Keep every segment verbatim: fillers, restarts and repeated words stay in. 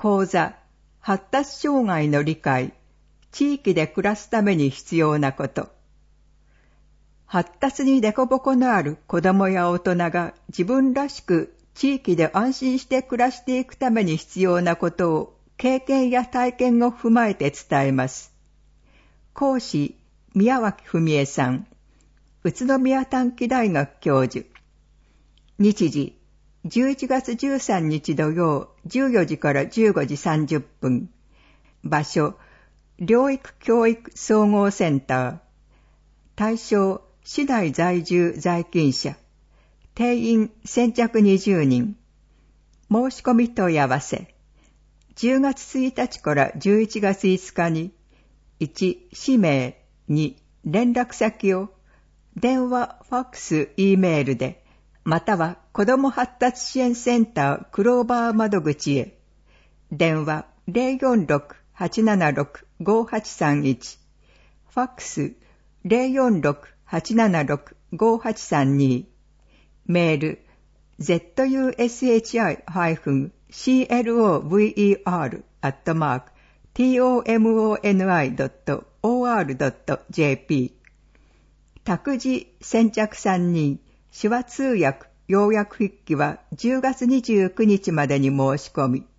講座、発達障害の理解、地域で暮らすために必要なこと。発達に凸凹のある子どもや大人が自分らしく地域で安心して暮らしていくために必要なことを経験や体験を踏まえて伝えます。講師、宮脇文江さん、宇都宮短期大学教授。日時、じゅういちがつじゅうさんにち土曜じゅうよじからじゅうごじさんじゅっぷん。場所、療育教育総合センター。対象、市内在住在勤者。定員先着にじゅうにん。申し込み問い合わせ。じゅうがつついたちからじゅういちがついつかに、いち、氏名、に、連絡先を、電話、ファックス、Eメールで、または子ども発達支援センタークローバー窓口へ。電話 ゼロよんろく はちななろく ごはちさんいち。ファックス ゼロよんろく はちななろく ごはちさんに。メール ゼットユーエスエイチアイ ハイフン シーエルオーブイイーアール アットマーク トモニ ドット オーアール ドット ジェーピー。託児先着さんにん、手話通訳、要約筆記はじゅうがつにじゅうくにちまでに申し込み。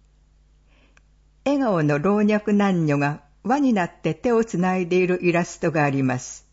笑顔の老若男女が輪になって手をつないでいるイラストがあります。